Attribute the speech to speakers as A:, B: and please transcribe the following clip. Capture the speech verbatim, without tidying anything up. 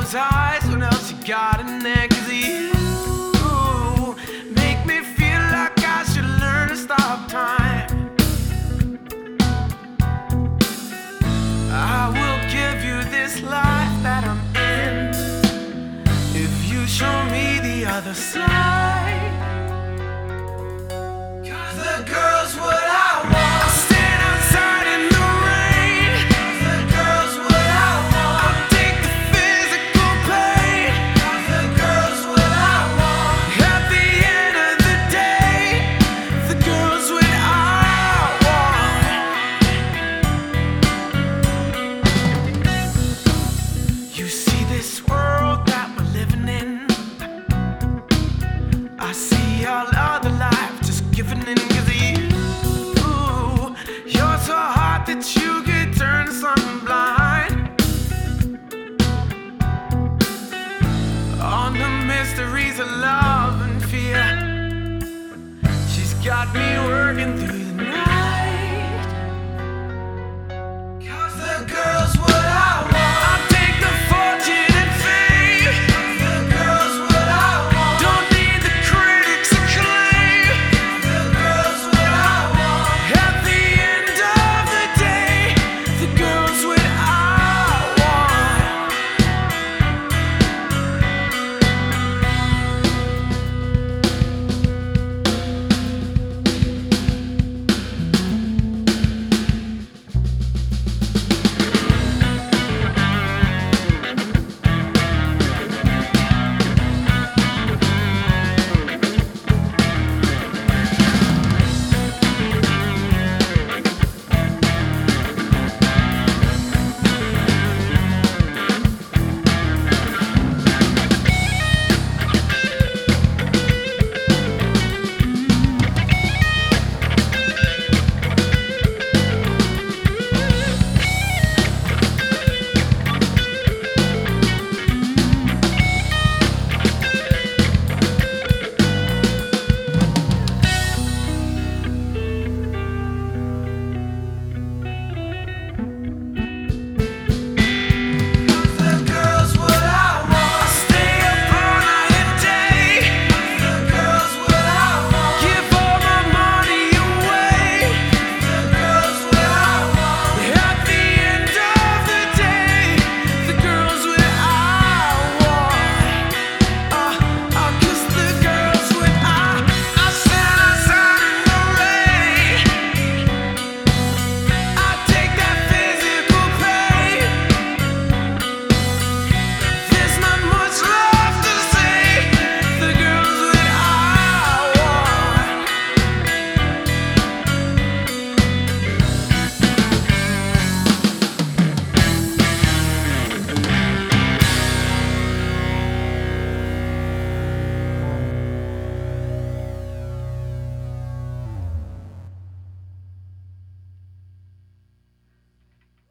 A: those eyes, what else you got in there? 'Cause you make me feel like I should learn to stop time. I will give you this life that I'm in if you show me the other side. 'Cause the girl's what I want. I'll stand outside in the rain. 'Cause the girl's what I want. I'll take the physical pain. 'Cause the girl's what I want. At the end of the day, the girl's what I want. You see this world that we're living in, I see all other life just giving in. 'Cause you, you're so hot that you could turn something blind. On the mysteries of love and fear, she's got me working through